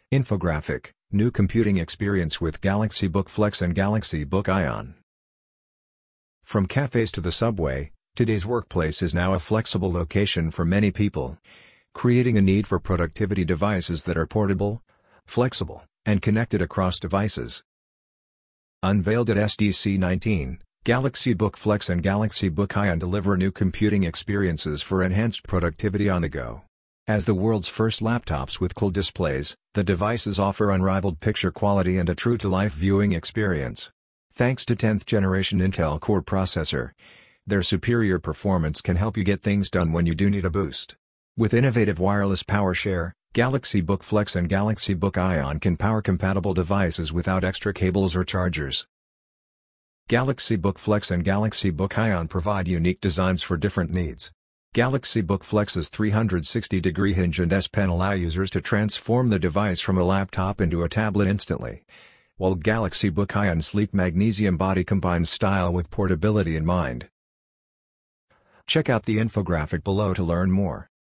Infographic: New computing experience with Galaxy Book Flex and Galaxy Book Ion. From cafes to the subway, today's workplace is now a flexible location for many people, creating a need for productivity devices that are portable, flexible, and connected across devices. Unveiled at SDC 19, Galaxy Book Flex and Galaxy Book Ion deliver new computing experiences for enhanced productivity on the go. As the world's first laptops with cool displays, the devices offer unrivaled picture quality and a true-to-life viewing experience. Thanks to 10th generation Intel Core processor, their superior performance can help you get things done when you do need a boost. With innovative wireless power share, Galaxy Book Flex and Galaxy Book Ion can power compatible devices without extra cables or chargers. Galaxy Book Flex and Galaxy Book Ion provide unique designs for different needs. Galaxy Book Flex's 360-degree hinge and S Pen allow users to transform the device from a laptop into a tablet instantly, while Galaxy Book Ion's sleek magnesium body combines style with portability in mind. Check out the infographic below to learn more.